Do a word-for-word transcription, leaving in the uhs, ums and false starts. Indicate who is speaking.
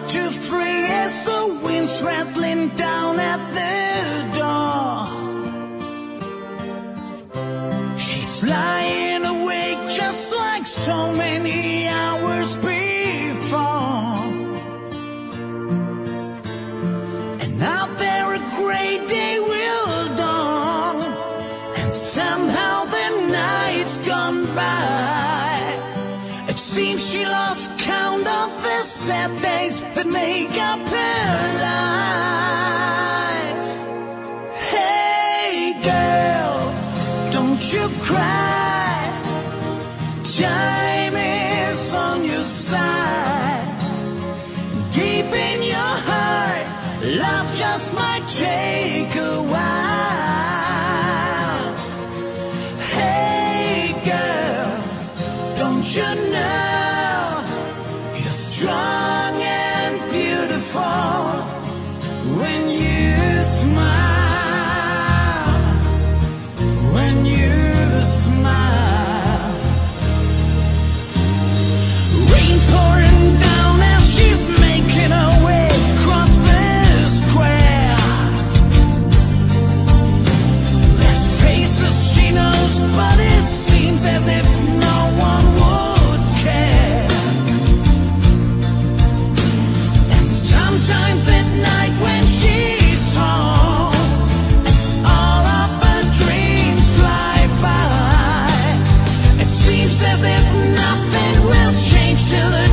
Speaker 1: to free as the wind's rattling down at the door. She's lying awake just like so many hours before. And out there a great day will dawn, and somehow the night's gone by. It seems she lost count of the sad days that make up her life. Hey girl, don't you cry. Time is on your side. Deep in your heart, love just might take a while. Hey girl, don't you know you're strong and beautiful when you smile, when you smile. Rain's pouring down as she's making her way across the square. There's faces she knows, but it seems as if no one would care. And sometimes at night when she's home, and all of her dreams fly by, it seems as if nothing will change till the